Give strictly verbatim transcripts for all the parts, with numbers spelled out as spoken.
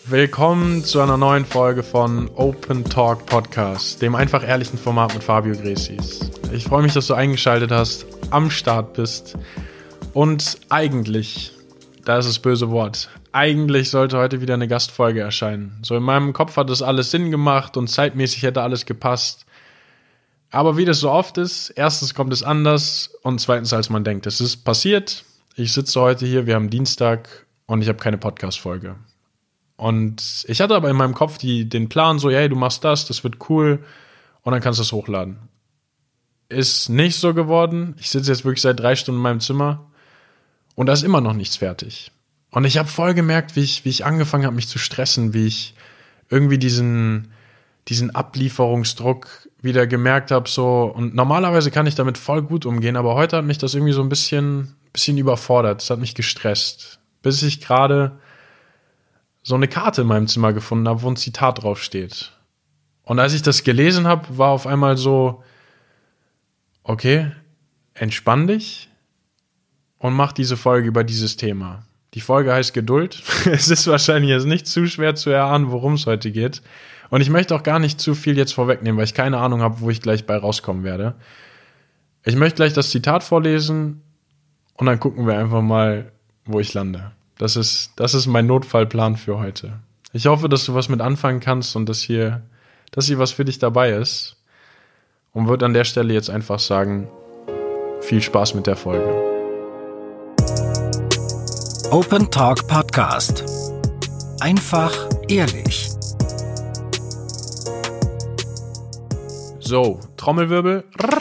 Willkommen zu einer neuen Folge von Open Talk Podcast, dem einfach ehrlichen Format mit Fabio Gresis. Ich freue mich, dass du eingeschaltet hast, am Start bist und eigentlich, da ist das böse Wort, eigentlich sollte heute wieder eine Gastfolge erscheinen. So in meinem Kopf hat das alles Sinn gemacht und zeitmäßig hätte alles gepasst. Aber wie das so oft ist, erstens kommt es anders und zweitens als man denkt. Es ist passiert, ich sitze heute hier, wir haben Dienstag und ich habe keine Podcast-Folge. Und ich hatte aber in meinem Kopf die, den Plan so, hey, du machst das, das wird cool und dann kannst du es hochladen. Ist nicht so geworden. Ich sitze jetzt wirklich seit drei Stunden in meinem Zimmer und da ist immer noch nichts fertig. Und ich habe voll gemerkt, wie ich, wie ich angefangen habe, mich zu stressen, wie ich irgendwie diesen, diesen Ablieferungsdruck wieder gemerkt habe. So. Und normalerweise kann ich damit voll gut umgehen, aber heute hat mich das irgendwie so ein bisschen, bisschen überfordert. Es hat mich gestresst. Bis ich gerade so eine Karte in meinem Zimmer gefunden habe, wo ein Zitat draufsteht. Und als ich das gelesen habe, war auf einmal so, okay, entspann dich und mach diese Folge über dieses Thema. Die Folge heißt Geduld. Es ist wahrscheinlich jetzt nicht zu schwer zu erahnen, worum es heute geht. Und ich möchte auch gar nicht zu viel jetzt vorwegnehmen, weil ich keine Ahnung habe, wo ich gleich bei rauskommen werde. Ich möchte gleich das Zitat vorlesen und dann gucken wir einfach mal, wo ich lande. Das ist, das ist mein Notfallplan für heute. Ich hoffe, dass du was mit anfangen kannst und dass hier, dass hier was für dich dabei ist. Und würde an der Stelle jetzt einfach sagen, viel Spaß mit der Folge. Open Talk Podcast. Einfach ehrlich. So, Trommelwirbel.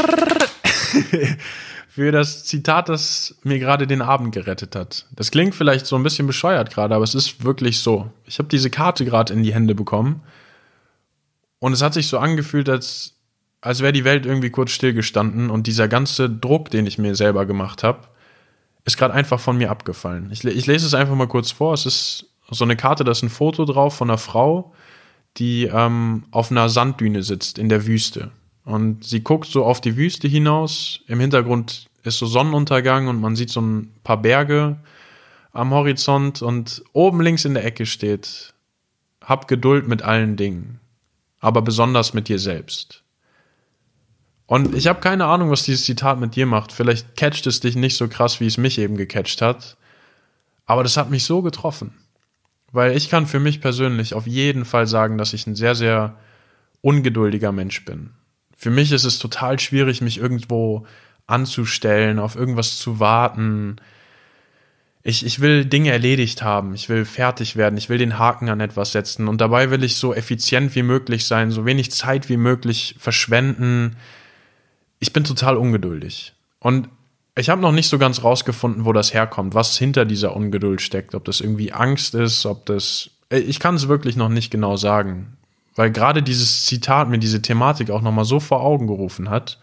Für das Zitat, das mir gerade den Abend gerettet hat. Das klingt vielleicht so ein bisschen bescheuert gerade, aber es ist wirklich so. Ich habe diese Karte gerade in die Hände bekommen und es hat sich so angefühlt, als, als wäre die Welt irgendwie kurz stillgestanden und dieser ganze Druck, den ich mir selber gemacht habe, ist gerade einfach von mir abgefallen. Ich, ich lese es einfach mal kurz vor. Es ist so eine Karte, da ist ein Foto drauf von einer Frau, die ähm, auf einer Sanddüne sitzt in der Wüste. Und sie guckt so auf die Wüste hinaus. Im Hintergrund ist so Sonnenuntergang und man sieht so ein paar Berge am Horizont. Und oben links in der Ecke steht: Hab Geduld mit allen Dingen, aber besonders mit dir selbst. Und ich habe keine Ahnung, was dieses Zitat mit dir macht. Vielleicht catcht es dich nicht so krass, wie es mich eben gecatcht hat. Aber das hat mich so getroffen. Weil ich kann für mich persönlich auf jeden Fall sagen, dass ich ein sehr, sehr ungeduldiger Mensch bin. Für mich ist es total schwierig, mich irgendwo anzustellen, auf irgendwas zu warten. Ich, ich will Dinge erledigt haben, ich will fertig werden, ich will den Haken an etwas setzen und dabei will ich so effizient wie möglich sein, so wenig Zeit wie möglich verschwenden. Ich bin total ungeduldig. Und ich habe noch nicht so ganz rausgefunden, wo das herkommt, was hinter dieser Ungeduld steckt, ob das irgendwie Angst ist, ob das... Ich kann es wirklich noch nicht genau sagen. Weil gerade dieses Zitat mir diese Thematik auch nochmal so vor Augen gerufen hat.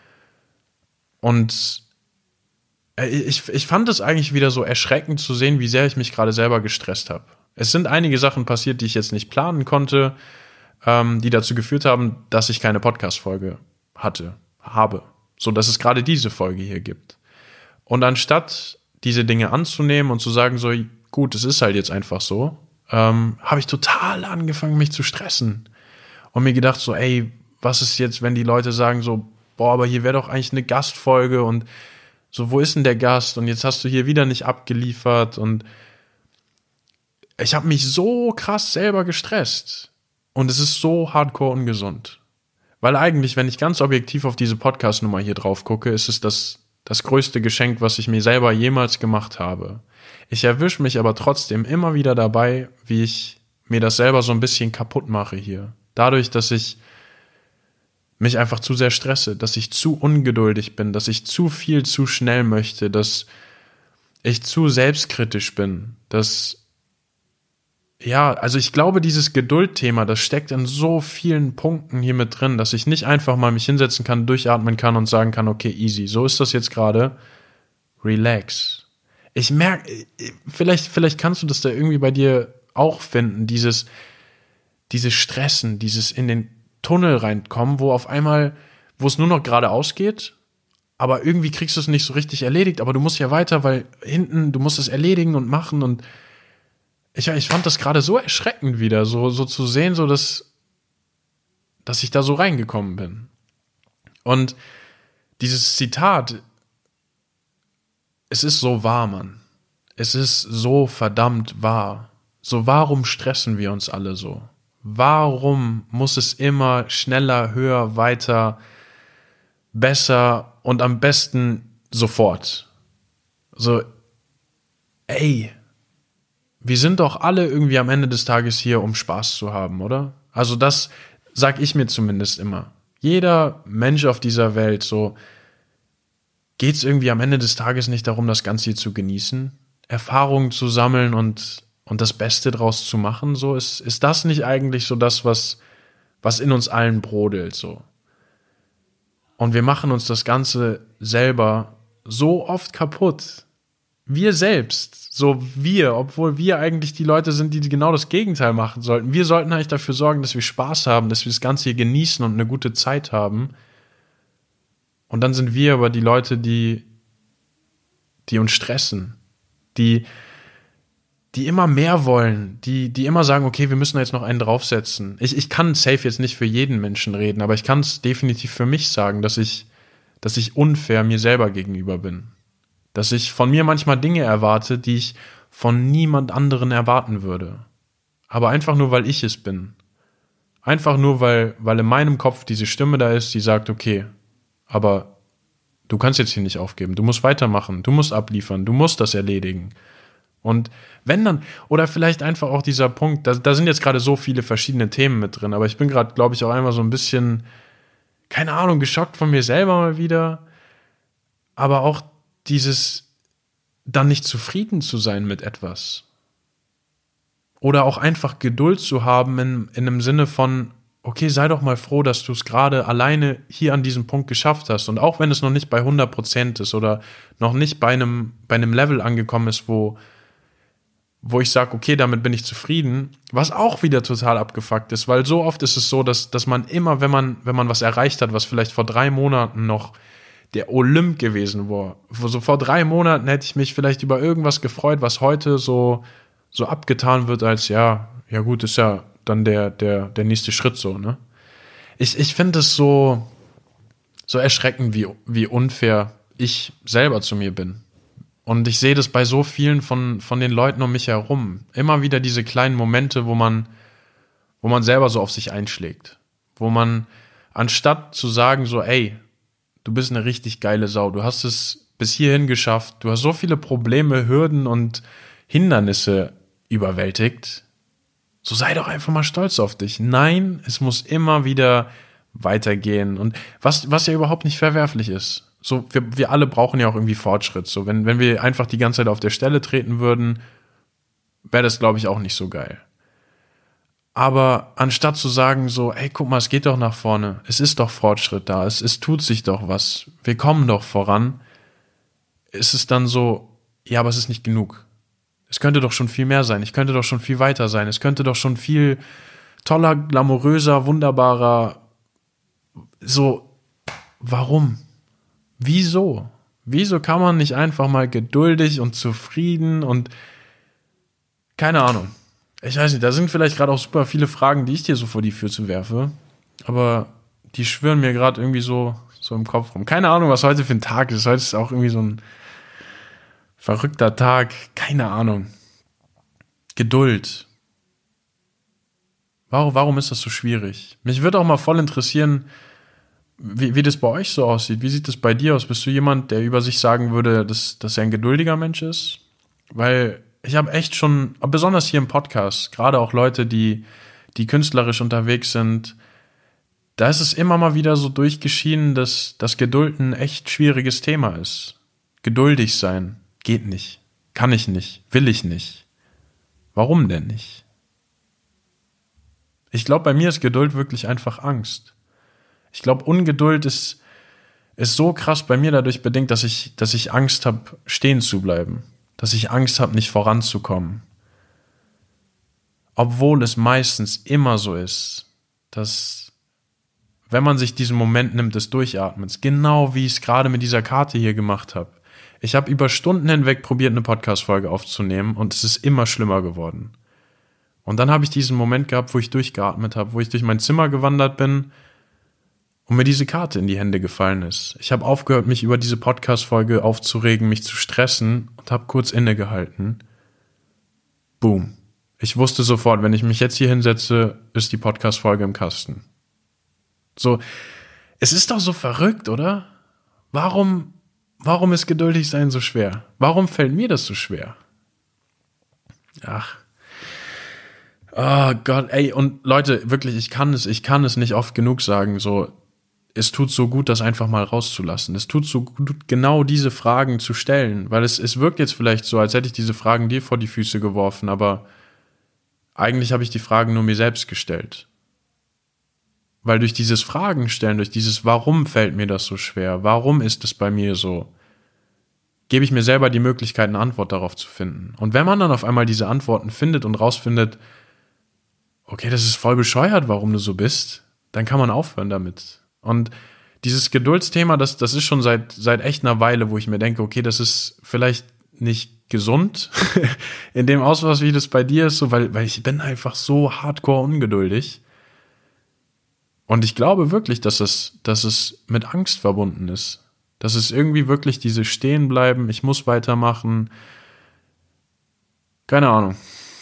Und ich, ich fand es eigentlich wieder so erschreckend zu sehen, wie sehr ich mich gerade selber gestresst habe. Es sind einige Sachen passiert, die ich jetzt nicht planen konnte, ähm, die dazu geführt haben, dass ich keine Podcast-Folge hatte, habe. So dass es gerade diese Folge hier gibt. Und anstatt diese Dinge anzunehmen und zu sagen, so gut, es ist halt jetzt einfach so, Ähm, habe ich total angefangen, mich zu stressen. Und mir gedacht so, ey, was ist jetzt, wenn die Leute sagen so, boah, aber hier wäre doch eigentlich eine Gastfolge und so, wo ist denn der Gast? Und jetzt hast du hier wieder nicht abgeliefert. Und ich habe mich so krass selber gestresst. Und es ist so hardcore ungesund. Weil eigentlich, wenn ich ganz objektiv auf diese Podcast-Nummer hier drauf gucke, ist es das, das größte Geschenk, was ich mir selber jemals gemacht habe. Ich erwische mich aber trotzdem immer wieder dabei, wie ich mir das selber so ein bisschen kaputt mache hier. Dadurch, dass ich mich einfach zu sehr stresse, dass ich zu ungeduldig bin, dass ich zu viel zu schnell möchte, dass ich zu selbstkritisch bin, dass, ja, also ich glaube, dieses Geduldthema, das steckt in so vielen Punkten hier mit drin, dass ich nicht einfach mal mich hinsetzen kann, durchatmen kann und sagen kann, okay, easy, so ist das jetzt gerade, relax. Ich merke, vielleicht, vielleicht kannst du das da irgendwie bei dir auch finden, dieses, dieses Stressen, dieses in den Tunnel reinkommen, wo auf einmal, wo es nur noch geradeaus geht, aber irgendwie kriegst du es nicht so richtig erledigt, aber du musst ja weiter, weil hinten, du musst es erledigen und machen und ich, ich fand das gerade so erschreckend wieder, so, so zu sehen, so dass, dass ich da so reingekommen bin. Und dieses Zitat, es ist so wahr, Mann. Es ist so verdammt wahr. So, warum stressen wir uns alle so? Warum muss es immer schneller, höher, weiter, besser und am besten sofort? So, ey, wir sind doch alle irgendwie am Ende des Tages hier, um Spaß zu haben, oder? Also das sag ich mir zumindest immer. Jeder Mensch auf dieser Welt, so, geht's irgendwie am Ende des Tages nicht darum, das Ganze hier zu genießen, Erfahrungen zu sammeln und und das Beste draus zu machen, so ist, ist das nicht eigentlich so das, was, was in uns allen brodelt, so. Und wir machen uns das Ganze selber so oft kaputt. Wir selbst, so wir, obwohl wir eigentlich die Leute sind, die genau das Gegenteil machen sollten. Wir sollten eigentlich dafür sorgen, dass wir Spaß haben, dass wir das Ganze hier genießen und eine gute Zeit haben. Und dann sind wir aber die Leute, die, die uns stressen, die die immer mehr wollen, die, die immer sagen, okay, wir müssen jetzt noch einen draufsetzen. Ich, ich kann safe jetzt nicht für jeden Menschen reden, aber ich kann es definitiv für mich sagen, dass ich, dass ich unfair mir selber gegenüber bin. Dass ich von mir manchmal Dinge erwarte, die ich von niemand anderen erwarten würde. Aber einfach nur, weil ich es bin. Einfach nur, weil, weil in meinem Kopf diese Stimme da ist, die sagt, okay, aber du kannst jetzt hier nicht aufgeben, du musst weitermachen, du musst abliefern, du musst das erledigen. Und wenn dann, oder vielleicht einfach auch dieser Punkt, da, da sind jetzt gerade so viele verschiedene Themen mit drin, aber ich bin gerade, glaube ich, auch einmal so ein bisschen, keine Ahnung, geschockt von mir selber mal wieder, aber auch dieses, dann nicht zufrieden zu sein mit etwas. Oder auch einfach Geduld zu haben in, in einem Sinne von, okay, sei doch mal froh, dass du es gerade alleine hier an diesem Punkt geschafft hast. Und auch wenn es noch nicht bei hundert Prozent ist oder noch nicht bei einem, bei einem Level angekommen ist, wo wo ich sage, okay, damit bin ich zufrieden, was auch wieder total abgefuckt ist, weil so oft ist es so, dass, dass man immer, wenn man, wenn man was erreicht hat, was vielleicht vor drei Monaten noch der Olymp gewesen war, so vor drei Monaten hätte ich mich vielleicht über irgendwas gefreut, was heute so, so abgetan wird als, ja, ja gut, ist ja dann der, der, der nächste Schritt so, ne? Ich, ich finde es so, so erschreckend, wie, wie unfair ich selber zu mir bin. Und ich sehe das bei so vielen von, von den Leuten um mich herum. Immer wieder diese kleinen Momente, wo man, wo man selber so auf sich einschlägt. Wo man, anstatt zu sagen so, ey, du bist eine richtig geile Sau, du hast es bis hierhin geschafft, du hast so viele Probleme, Hürden und Hindernisse überwältigt, so sei doch einfach mal stolz auf dich. Nein, es muss immer wieder weitergehen. Und was, was ja überhaupt nicht verwerflich ist. So, wir, wir alle brauchen ja auch irgendwie Fortschritt. So, wenn, wenn wir einfach die ganze Zeit auf der Stelle treten würden, wäre das, glaube ich, auch nicht so geil. Aber anstatt zu sagen so, ey, guck mal, es geht doch nach vorne, es ist doch Fortschritt da, es, es tut sich doch was, wir kommen doch voran, ist es dann so, ja, aber es ist nicht genug. Es könnte doch schon viel mehr sein, ich könnte doch schon viel weiter sein, es könnte doch schon viel toller, glamouröser, wunderbarer, so, warum? Wieso? Wieso kann man nicht einfach mal geduldig und zufrieden und keine Ahnung. Ich weiß nicht, da sind vielleicht gerade auch super viele Fragen, die ich dir so vor die Füße werfe, aber die schwirren mir gerade irgendwie so, so im Kopf rum. Keine Ahnung, was heute für ein Tag ist. Heute ist auch irgendwie so ein verrückter Tag. Keine Ahnung. Geduld. Warum, warum ist das so schwierig? Mich würde auch mal voll interessieren, Wie, wie das bei euch so aussieht. Wie sieht das bei dir aus? Bist du jemand, der über sich sagen würde, dass, dass er ein geduldiger Mensch ist? Weil ich habe echt schon, besonders hier im Podcast, gerade auch Leute, die, die künstlerisch unterwegs sind, da ist es immer mal wieder so durchgeschienen, dass, dass Geduld ein echt schwieriges Thema ist. Geduldig sein geht nicht. Kann ich nicht. Will ich nicht. Warum denn nicht? Ich glaube, bei mir ist Geduld wirklich einfach Angst. Ich glaube, Ungeduld ist, ist so krass bei mir dadurch bedingt, dass ich, dass ich Angst habe, stehen zu bleiben. Dass ich Angst habe, nicht voranzukommen. Obwohl es meistens immer so ist, dass, wenn man sich diesen Moment nimmt des Durchatmens, genau wie ich es gerade mit dieser Karte hier gemacht habe. Ich habe über Stunden hinweg probiert, eine Podcast-Folge aufzunehmen und es ist immer schlimmer geworden. Und dann habe ich diesen Moment gehabt, wo ich durchgeatmet habe, wo ich durch mein Zimmer gewandert bin und mir diese Karte in die Hände gefallen ist. Ich habe aufgehört, mich über diese Podcast-Folge aufzuregen, mich zu stressen und habe kurz innegehalten. Boom. Ich wusste sofort, wenn ich mich jetzt hier hinsetze, ist die Podcast-Folge im Kasten. So, es ist doch so verrückt, oder? Warum, warum ist geduldig sein so schwer? Warum fällt mir das so schwer? Ach. Oh Gott, ey, und Leute, wirklich, ich kann es, ich kann es nicht oft genug sagen, so, es tut so gut, das einfach mal rauszulassen. Es tut so gut, genau diese Fragen zu stellen, weil es, es wirkt jetzt vielleicht so, als hätte ich diese Fragen dir vor die Füße geworfen, aber eigentlich habe ich die Fragen nur mir selbst gestellt. Weil durch dieses Fragen stellen, durch dieses Warum fällt mir das so schwer, warum ist es bei mir so, gebe ich mir selber die Möglichkeit, eine Antwort darauf zu finden. Und wenn man dann auf einmal diese Antworten findet und rausfindet, okay, das ist voll bescheuert, warum du so bist, dann kann man aufhören damit. Und dieses Geduldsthema, das, das ist schon seit, seit echt einer Weile, wo ich mir denke, okay, das ist vielleicht nicht gesund in dem Ausmaß, wie das bei dir ist, so, weil, weil ich bin einfach so hardcore ungeduldig. Und ich glaube wirklich, dass es, dass es mit Angst verbunden ist. Dass es irgendwie wirklich diese Stehenbleiben, ich muss weitermachen. Keine Ahnung.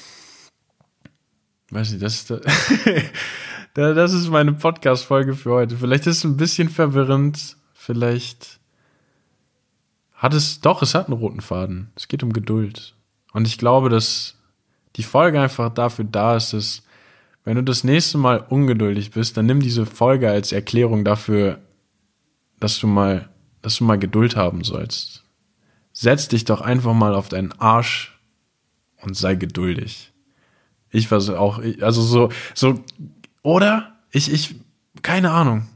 Weiß nicht, das ist, das ist meine Podcast-Folge für heute. Vielleicht ist es ein bisschen verwirrend. Vielleicht hat es, doch, es hat einen roten Faden. Es geht um Geduld. Und ich glaube, dass die Folge einfach dafür da ist, dass wenn du das nächste Mal ungeduldig bist, dann nimm diese Folge als Erklärung dafür, dass du mal, dass du mal Geduld haben sollst. Setz dich doch einfach mal auf deinen Arsch und sei geduldig. Ich war so auch, also so, so, oder? Ich, ich, keine Ahnung.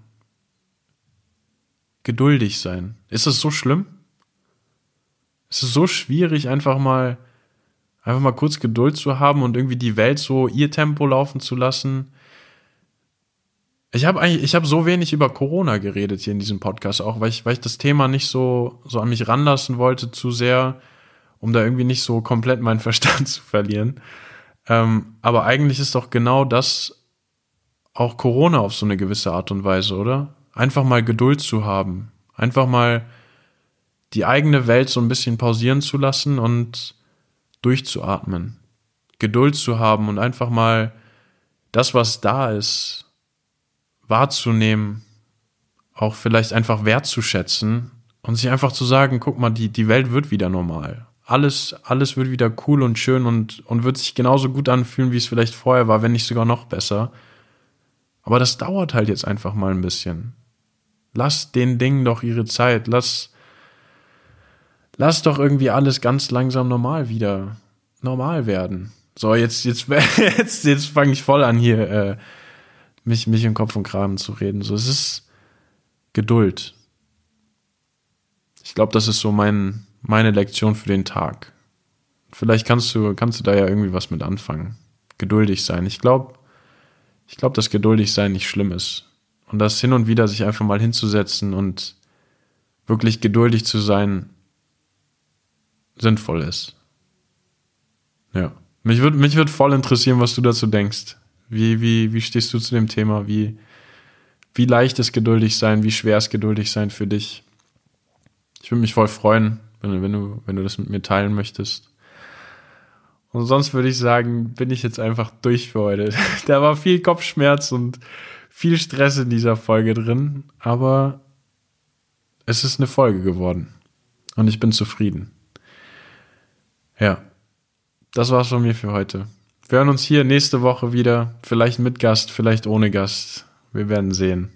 Geduldig sein. Ist es so schlimm? Ist es so schwierig, einfach mal Einfach mal kurz Geduld zu haben und irgendwie die Welt so ihr Tempo laufen zu lassen. Ich habe eigentlich, ich habe so wenig über Corona geredet hier in diesem Podcast, auch weil ich, weil ich das Thema nicht so, so an mich ranlassen wollte, zu sehr, um da irgendwie nicht so komplett meinen Verstand zu verlieren. Ähm, aber eigentlich ist doch genau das auch Corona auf so eine gewisse Art und Weise, oder? Einfach mal Geduld zu haben. Einfach mal die eigene Welt so ein bisschen pausieren zu lassen und durchzuatmen, Geduld zu haben und einfach mal das, was da ist, wahrzunehmen, auch vielleicht einfach wertzuschätzen und sich einfach zu sagen, guck mal, die, die Welt wird wieder normal. Alles, alles wird wieder cool und schön und, und wird sich genauso gut anfühlen, wie es vielleicht vorher war, wenn nicht sogar noch besser. Aber das dauert halt jetzt einfach mal ein bisschen. Lass den Dingen doch ihre Zeit, lass Lass doch irgendwie alles ganz langsam normal wieder normal werden. So, jetzt, jetzt, jetzt, jetzt fange ich voll an, hier äh, mich, mich in Kopf und Kragen zu reden. So, es ist Geduld. Ich glaube, das ist so mein, meine Lektion für den Tag. Vielleicht kannst du, kannst du da ja irgendwie was mit anfangen. Geduldig sein. Ich glaube, ich glaube, dass geduldig sein nicht schlimm ist. Und das hin und wieder sich einfach mal hinzusetzen und wirklich geduldig zu sein, sinnvoll ist. Ja. Mich würde mich würd voll interessieren, was du dazu denkst. Wie, wie, wie stehst du zu dem Thema? Wie, wie leicht ist geduldig sein? Wie schwer ist geduldig sein für dich? Ich würde mich voll freuen, wenn, wenn du, wenn du das mit mir teilen möchtest. Und sonst würde ich sagen, bin ich jetzt einfach durch für heute. Da war viel Kopfschmerz und viel Stress in dieser Folge drin, aber es ist eine Folge geworden. Und ich bin zufrieden. Ja, das war's von mir für heute. Wir hören uns hier nächste Woche wieder. Vielleicht mit Gast, vielleicht ohne Gast. Wir werden sehen.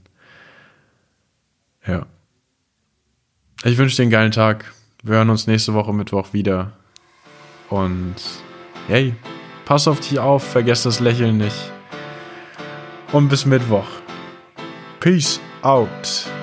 Ja. Ich wünsche dir einen geilen Tag. Wir hören uns nächste Woche Mittwoch wieder. Und hey, pass auf dich auf, vergesst das Lächeln nicht. Und bis Mittwoch. Peace out.